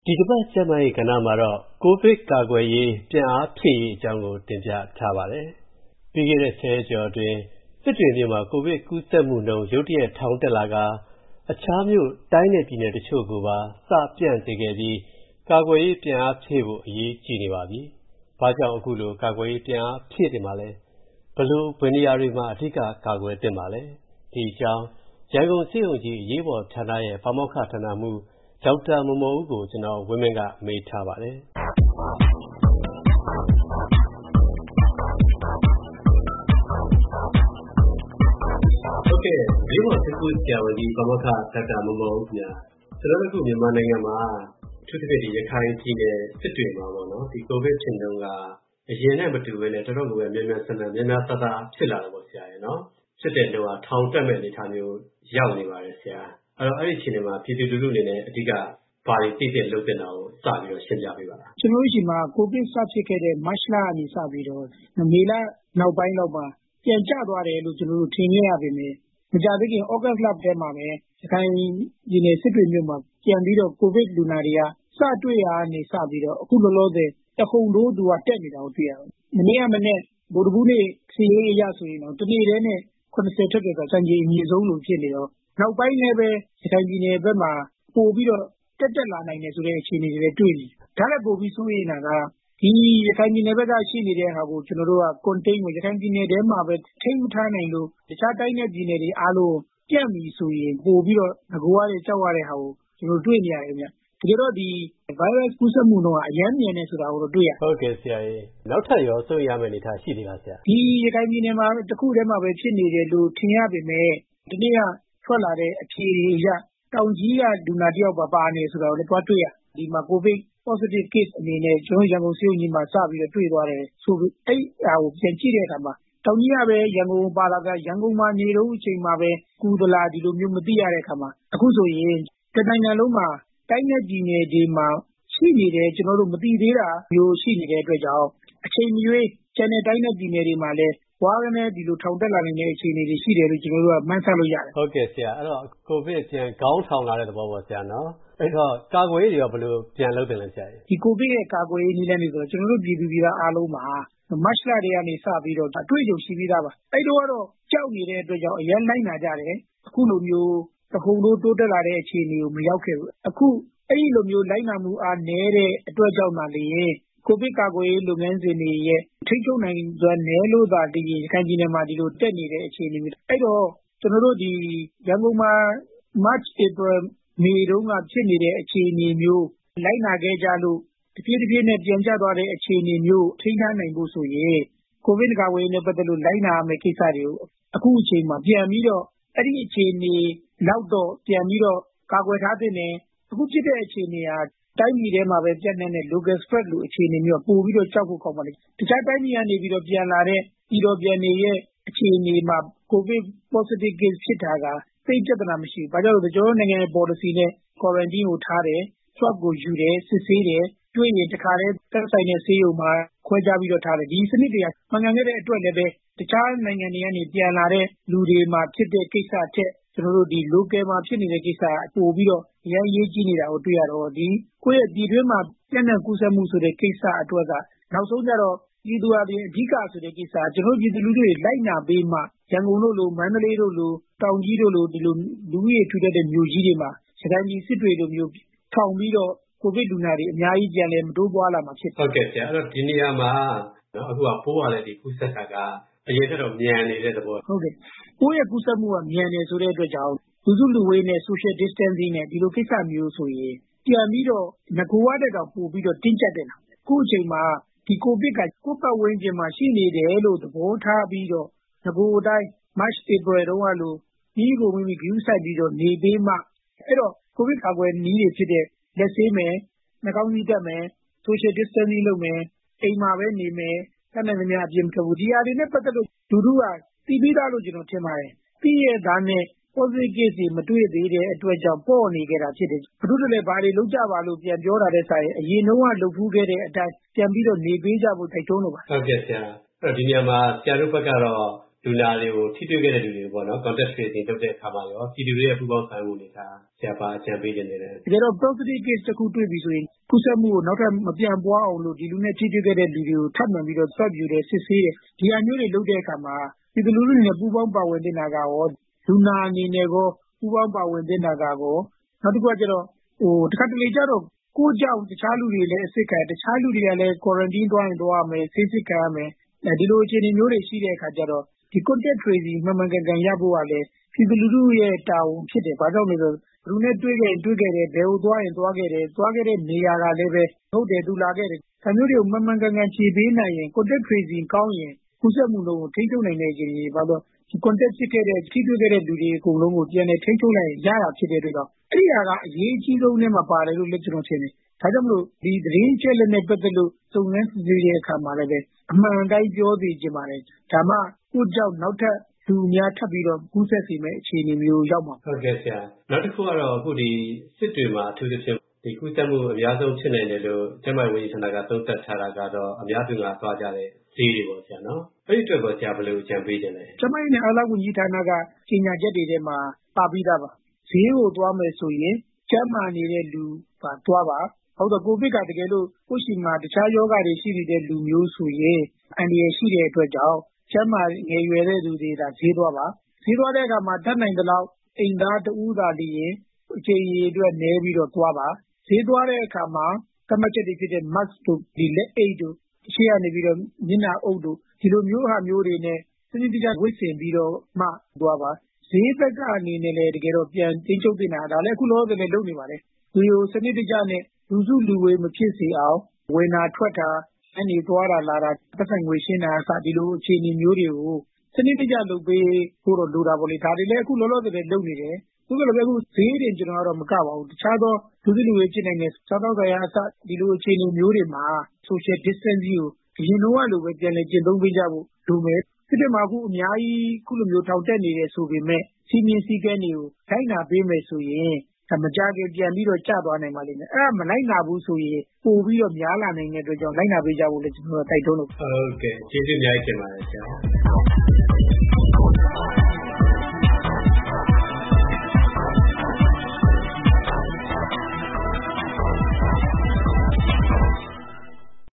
ဒီတစ်ပတ်ကျန်းမာရေးကဏ္ဍမှာတော့ကိုဗစ်ကာကွယ်ရေးပြန်အားဖြည့်ရေးအကြောင်းကိုတင်ပြထားပါတယ်။ပြီးခဲ့တဲ့10ရက်ကျော်အတွင်းစစ်တွေမြို့မှာကိုဗစ်ကူးစက်မှုနှုန်းရုတ်တရက်ထောင်တက်လာကအခြားမြို့တိုင်းနယ်ပြည်နယ်တချို့ကိုပါစပြန့်စေခဲ့ပြီးကာကွယ်ရေးပြန်အားဖြည့်ဖို့အရေးကြီးနေပါပြီ။ဘာကြောင့်အခုလိုကာကွယ်ရေးပြန်အားဖြည့်တင်ပါလဲ။ဘလို့ဘယ်နေရာတွေမှာအဓိကကာကွယ်တင်ပါလဲ။ဒီအကြောင်းရန်ကုန်စစ်ုံကြီးအရေးပေါ်ဌာနရဲ့ပါမောက္ခဌာနမှူးဒေါက်တာမော်မော်ဦးကိုကျွန်တော်ဝင်းမင်းကမေးထားပါတယ်။ဟုတ်ကဲ့ဒီမှာစစ်ကူဆရာဝန်ကြီးပါမောက္ခဒေါက်တာမော်မော်ဦးခင်ဗျာကျွန်တော်တို့မြန်မာနိုင်ငံမှာအထူးသဖြင့်ဒီရခိုင်ပြည်နယ်စစ်တွေမှာပေါ့နော်ဒီကိုဗစ်ဖြစ်နှုန်းကအရင်နဲ့မတူဘဲနဲ့တော်တော်ကိုပဲမြန်မြန်ဆန်ဆန်များများဆဖြစ်လာတယ်ပေါ့ဆရာရေနော်ဖြစ်တဲ့နှုန်းကထောင်တက်မဲ့အနေအထားမျိုးရောက်နေပါတယ်ဆရာအဲ့ဒီအချိန်မှာပြည်သူလူထုအနေနဲ့အဓိကဘာတွေသိတဲ့လုပ်တဲ့တာကိုစပြီးတော့ရှင်းပြပေးပါလားကျွန်တော်တို့ဒီမှာကိုဗစ်စဖြစ်ခဲ့တဲ့မတ်လကနေစပြီးတော့မေလနောက်ပိုင်းလောက်မှာပြန်ကျသွားတယ်လို့ကျွန်တော်တို့ထင်ခဲ့ရပေမယ့်မကြသေးခင်ဩဂတ်လထဲမှာပဲရခိုင်ပြည်နယ်စစ်တွေမြို့မှာပြန်ပြီးတော့ကိုဗစ်လူနာတွေကစတွေ့ရနေစပြီးတော့အခုလောလောဆယ်တခုံတို့သူကတက်နေတာကိုတွေ့ရတယ်။မနေ့ကမနေ့ဗုဒ္ဓဘူးနေ့စီရေးအရဆိုရင်တော့တနေ့တည်းနဲ့80ထက်တဲ့စံချိန်အမြင့်ဆုံးလို့ဖြစ်နေတော့နောက်ပိုင်းလည်းပဲရခိုင်ပြည်နယ်ဘက်မှာပို့ပြီးတော့တက်လာနိုင်တယ်ဆိုတဲ့အခြေအနေတွေလည်းတွေ့နေတယ်။ဒါလည်းပို့ပြီးဆိုရင်ကဒီရခိုင်ပြည်နယ်ဘက်ကရှိနေတဲ့ဟာကိုကျွန်တော်တို့က contain ကိုရခိုင်ပြည်နယ်ထဲမှာပဲထိန်းထားနိုင်လို့တခြားတိုင်းနဲ့ပြည်နယ်တွေအားလုံးပြန့်ပြီဆိုရင်ပို့ပြီးတော့ငကိုရတဲ့ကြောက်ရတဲ့ဟာကိုကျွန်တော်တွေ့နေရတယ်ဗျ။တကယ်တော့ဒီ virus ကူးစက်မှုတော့အရင်မြန်နေဆိုတာကိုတော့တွေ့ရဟုတ်ကဲ့ဆရာကြီးနောက်ထပ်ရောစိုးရမယ့်အနေအထားရှိသေးလားဆရာဒီရခိုင်ပြည်နယ်မှာတခုတည်းမှာပဲဖြစ်နေတယ်လို့ထင်ရပေမဲ့ဒီနေ့ကထွက်လာတဲ့အဖြေတွေအရတောင်ကြီးကလူနာတယောက်ပါနေဆိုတာကိုလည်းတွားတွေ့ရဒီမှာကိုဗစ် positive case အနေနဲ့ကျွန်တော်ရန်ကုန်စစ်ုံကြီးမှာစပြီးတော့တွေ့သွားတယ်ဆိုပြီးအဲ့ဟာကိုပြန်ကြည့်တဲ့အခါမှာတောင်ကြီးကပဲရန်ကုန်ပါလာကရန်ကုန်မှာနေတော့အချိန်မှာပဲကူသလာဒီလိုမျိုးမသိရတဲ့အခါမှာအခုဆိုရင်တနိုင်ငံလုံးမှာတိုင်းနဲ့ပြည်နယ်တွေမှာရှိနေတယ်ကျွန်တော်တို့မသိသေးတာမျိုးရှိနေတဲ့အတွက်ကြောင့်အချိန်မရွေးကျန်တဲ့တိုင်းနဲ့ပြည်နယ်တွေမှာလည်းဝါးကနေဒီလိုထောင်တက်လာနေတဲ့အခြေအနေတွေရှိတယ်လို့ကျွန်တော်တို့ကမှန်းဆလို့ရတယ်ဟုတ်ကဲ့ဆရာအဲ့တော့ကိုဗစ်ပြန်ခေါင်းထောင်လာတဲ့သဘောပေါ့ဆရာနော်အဲ့တော့ကာကွယ်ရေးတွေရောဘယ်လိုပြန်လုပ်တယ်လဲဆရာဒီကိုဗစ်ရဲ့ကာကွယ်ရေးနည်းလမ်းတွေဆိုတော့ကျွန်တော်တို့ပြည်သူပြည်သားအားလုံးမှာမတ်လတွေကနေစပြီးတော့အတွေ့အကြုံရှိပြီးသားပါအဲ့တော့ကြောက်နေတဲ့အတွက်ကြောင့်အရင်လိုက်နာကြတယ်အခုလိုမျိုးတခုံတို့တိုးတက်လာတဲ့အခြေအနေကိုမရောက်ခဲ့ဘူးအခုအဲ့ဒီလိုမျိုးလိုက်နာမှုအားနည်းတဲ့အတွက်ကြောင့်မှလည်းကိုဗစ်ကာကွယ်ရေးလုပ်ငန်းစဉ်တွေရဲ့ထိန်းချုပ်နိုင်စွမ်းနည်းလို့သာဒီရခိုင်ပြည်နယ်မှာဒီလိုတက်နေတဲ့အခြေအနေမျိုးအဲ့တော့ကျွန်တော်တို့ဒီရန်ကုန်မှာ March April May တုန်းကဖြစ်နေတဲ့အခြေအနေမျိုးလိုက်နာခဲ့ကြလို့တဖြည်းဖြည်းနဲ့ပြန်ကျသွားတဲ့အခြေအနေမျိုးထိန်းထားနိုင်ဖို့ဆိုရင်ကိုဗစ်ကာကွယ်ရေးနဲ့ပတ်သက်လို့လိုက်နာရမယ့်ကိစ္စတွေကိုအခုအချိန်မှာပြန်ပြီးတော့အဲ့ဒီအခြေအနေနောက်တော့ပြန်ပြီးတော့ကာကွယ်ထားတဲ့နေအခုဖြစ်တဲ့အခြေအနေဟာတိုင်းပြည်ထဲမှာပဲပြန့်နေတဲ့ local spread လို့အခြေအနေမျိုးပို့ပြီးတော့ကြောက်ဖို့ကောင်းပါလိမ့်တခြားတိုင်းပြည်ကနေပြီးတော့ပြန်လာတဲ့ပြည်တော်ပြန်နေရဲ့အခြေအနေမှာကိုဗစ် positive case ဖြစ်တာကသိပြဿနာမရှိဘူး။ဘာကြောင့်လဲဆိုကျွန်တော်နိုင်ငံရဲ့ policy နဲ့ quarantine ကိုထားတယ် swab ကိုယူတယ်စစ်ဆေးတယ်တွေ့ရင်တခါတည်းသက်ဆိုင်တဲ့ဆေးရုံမှာခွဲခြားပြီးတော့ထားတယ်ဒီစနစ်တွေကမှန်ကန်ခဲ့တဲ့အတွက်လည်းပဲတခြားနိုင်ငံတွေကနေပြန်လာတဲ့လူတွေမှာဖြစ်တဲ့ကိစ္စထက်ကျွန်တော်တို့ဒီ local မှာဖြစ်နေတဲ့ကိစ္စကပို့ပြီးတော့အရင်ရေးကြီးနေတာကိုတွေ့ရတော့ဒီကိုယ့်ရဲ့ပြည်တွင်းမှာပြန့်နှံ့ကူးစက်မှုဆိုတဲ့ကိစ္စအတွက်ကနောက်ဆုံးကျတော့ပြည်သူအပြင်အဓိကဆိုတဲ့ကိစ္စကျွန်တော်ပြည်သူလူထုတွေလိုက်နာပေးမှရန်ကုန်တို့လိုမန္တလေးတို့လိုတောင်ကြီးတို့လိုဒီလိုလူကြီးတွေထူထပ်တဲ့မြို့ကြီးတွေမှာစကိုင်းကြီးစစ်တွေလိုမျိုးထောင်ပြီးတော့ကိုဗစ်လူနာတွေအများကြီးပြန်လဲမတိုးပွားလာမှာဖြစ်ဟုတ်ကဲ့ဆရာအဲ့တော့ဒီနေရာမှာနော်အခုကပိုးရတဲ့ဒီကူးစက်တာကအရင်ကတော့မြန်နေတဲ့သဘောဟုတ်ကဲ့ပိုးရဲ့ကူးစက်မှုကမြန်နေဆိုတဲ့အတွက်ကြောင့်လူစုလူဝေးနဲ့ social distancing နဲ့ဒီလိုကိစ္စမျိုးဆိုရင်ပြန်ပြီးတော့ငကိုရတဲ့တော့ပို့ပြီးတော့တင်းကျပ်တယ်လားအခုအချိန်မှာဒီကိုဗစ်ကကိုယ့်ပတ်ဝန်းကျင်မှာရှိနေတယ်လို့သဘောထားပြီးတော့ငကိုအတိုင်း March April တုန်းကလို့ဒီကိုမိမိ view ဆိုင်ပြီးတော့နေပေးမှအဲ့တော့ကိုဗစ်ကာကွယ်နည်းတွေဖြစ်တဲ့လက်ဆေးမယ်နှာခေါင်းစည်းတပ်မယ် social distancing လုပ်မယ်အိမ်မှာပဲနေမယ်တတ်နိုင်သမျှအပြင်မထွက်ဘူးဒီဟာတွေနဲ့ပတ်သက်လို့လူထုကသိပြီးသားလို့ကျွန်တော်ထင်ပါတယ်သိရသားနဲ့ positive case တွေမတွေ့သေးတဲ့အတွက်ကြောင့်ပေါ့နေကြတာဖြစ်တယ်ဘုဒ္ဓလည်းဘာတွေလုပ်ကြပါလို့ပြန်ပြောတာတဲ့ဆိုင်အရင်တုန်းကလုပ်ဖူးခဲ့တဲ့အတိုင်းပြန်ပြီးတော့နေပေးကြဖို့တိုက်တွန်းလို့ပါဟုတ်ကဲ့ဆရာအဲ့တော့ဒီနေရာမှာဆရာတို့ဘက်ကတော့လူနာတွေကိုထိတွေ့ခဲ့တဲ့လူတွေပေါ့နော် contact tracing လုပ်တဲ့အခါမှာရောပြည်သူတွေရဲ့ပူးပေါင်းဆောင်ရွက်မှုအနေအထားဆရာပါအကြံပေးခြင်းတွေလည်းတကယ်တော့ positive case တစ်ခုတွေ့ပြီဆိုရင်ကူးစက်မှုကိုနောက်ထပ်မပြန့်ပွားအောင်လို့ဒီလူနဲ့ထိတွေ့ခဲ့တဲ့လူတွေကိုထပ်မံပြီးတော့ဆွတ်ယူတယ်စစ်ဆေးတယ်ဒီအမျိုးတွေလုပ်တဲ့အခါမှာပြည်သူလူထုနဲ့ပူးပေါင်းပါဝင်တဲ့နာကရောလူနာအနေနဲ့ကောပူးပေါင်းပါဝင်တဲ့နာကရောနောက်တစ်ခုကကျတော့တစ်ခါတလေကျတော့ကိုယ်ကြောင့်တခြားလူတွေလည်းအစစ်ခံတခြားလူတွေကလည်း quarantine သွားရင်သွားရမယ်ဆေးစစ်ခံရမယ်ဒီလိုအခြေအနေမျိုးတွေရှိတဲ့အခါကျတော့ဒီ contact tracing မှန်မှန်ကန်ကန်ရဖို့ကလည်းပြည်သူလူထုရဲ့တာဝန်ဖြစ်တယ်။ဘာကြောင့်လဲဆိုတော့လူနဲ့တွေ့ခဲ့တယ်ဘယ်ကိုသွားရင်သွားခဲ့တယ်သွားခဲ့တဲ့နေရာကလည်းပဲဟုတ်တယ်သူလာခဲ့တယ်။ဒါမျိုးတွေကိုမှန်မှန်ကန်ကန်ဖြေပေးနိုင်ရင် contact tracing ကောင်းရင်ကူးစက်မှုလုံးကိုထိန်းချုပ်နိုင်တဲ့အခြေအနေဘာလို့ဒီ contact ဖြစ်ခဲ့တဲ့ထိတွေ့ခဲ့တဲ့လူတွေအကုန်လုံးကိုပြန်လည်ထိန်းချုပ်လိုက်ရတာဖြစ်တဲ့အတွက်ကြောင့်အဲ့ဒီဟာကအရေးအကြီးဆုံးနဲ့မှာပါတယ်လို့လည်းကျွန်တော်ထင်တယ်။ဒါကြောင့်မလို့ဒီသတင်းချက်လက်နဲ့ပတ်သက်လို့စုံစမ်းစစ်ဆေးတဲ့အခါမှာလည်းပဲအမှန်တိုင်းပြောသိချင်ပါတယ်။ဒါမှကိုကြောင့်နောက်ထပ်လူများထပ်ပြီးတော့ကူးစက်စေမယ့်အခြေအနေမျိုးရောက်မှာဟုတ်ကဲ့ဆရာနောက်တစ်ခုကတော့အခုဒီစစ်တွေမှာအထူးသဖြင့်ဒီကူးစက်မှုအများဆုံးဖြစ်နေတယ်လို့ကျန်းမာရေးဝန်ကြီးဌာနကသုံးသပ်ထားတာကတော့အများစုကသွားကြတဲ့ဈေးတွေပေါ့ဆရာနော်အဲ့ဒီအတွက်ကိုဆရာဘယ်လိုအကြံပေးခြင်းလဲကျန်းမာရေးနဲ့အားကစားဝန်ကြီးဌာနကကြီးညာချက်တွေထဲမှာပါပြီးသားပါဈေးကိုသွားမယ်ဆိုရင်ကျန်းမာနေတဲ့လူပါသွားပါဟုတ်တော့ကိုဗစ်ကတကယ်လို့ကိုရှိမှာတခြားယောဂတွေရှိနေတဲ့လူမျိုးဆိုရင်အန္တရာယ်ရှိတဲ့အတွက်ကြောင့်ကျန်းမာငယ်ရွယ်တဲ့လူတွေဒါဈေးသွားပါဈေးသွားတဲ့အခါမှာတတ်နိုင်သလောက်အိမ်သားတဦးသာလျင်အချိန်ရည်အတွက်နည်းပြီးတော့သွားပါဈေးသွားတဲ့အခါမှာကမ္ဘာချက်တွေဖြစ်တဲ့ mask တို့ဒီလက်အိတ်တို့ရှေ့ကနေပြီးတော့မျက်နှာအုပ်တို့ဒီလိုမျိုးဟာမျိုးတွေနဲ့စနစ်တကျဝတ်ဆင်ပြီးတော့မှသွားပါဈေးဘက်ကအနေနဲ့လည်းတကယ်တော့ပြန်တင်းချုပ်တင်တာဒါလည်းအခုလောလောဆယ်လည်းလုပ်နေပါတယ်ဒီလိုစနစ်တကျနဲ့လူစုလူဝေးမဖြစ်စေအောင်ဝင်တာထွက်တာအနေသွားတာလာတာပတ်ဆိုင်ငွေရှင်းတာအစဒီလိုအခြေအနေမျိုးတွေကိုစနစ်တကျလုပ်ပေးဖို့တော့လိုတာပေါ့လေဒါတွေလည်းအခုလောလောဆယ်လည်းလုပ်နေတယ်သူကလည်းအခုဈေးတင်ကျွန်တော်ကတော့မကပါဘူးတခြားသောလူစုလူဝေးဖြစ်နိုင်တဲ့စားသောက်ဆိုင်ရာအစဒီလိုအခြေအနေမျိုးတွေမှာ social distance ကိုအရင်တော့လိုပဲပြန်လည်ကျင့်သုံးပေးကြဖို့လိုမယ်ဒီတည်းမှာအခုအများကြီးခုလိုမျိုးထောင်တက်နေတယ်ဆိုပေမဲ့စီမင်းစည်းကမ်းတွေကိုတိုင်းနာပေးမယ်ဆိုရင်မကြခင်ပြန်ပြီးတော့ကျသွားနိုင်ပါလိမ့်မယ်အဲ့ဒါမလိုက်နာဘူးဆိုရင်ပို့ပြီးတော့များလာနိုင်တဲ့အတွက်ကြောင့်လိုက်နာပေးကြဖို့လည်းကျွန်တော်တိုက်တွန်းလို့ဟုတ်ကဲ့ကျေးဇူးအများကြီးတင်ပါတယ်ဆရာ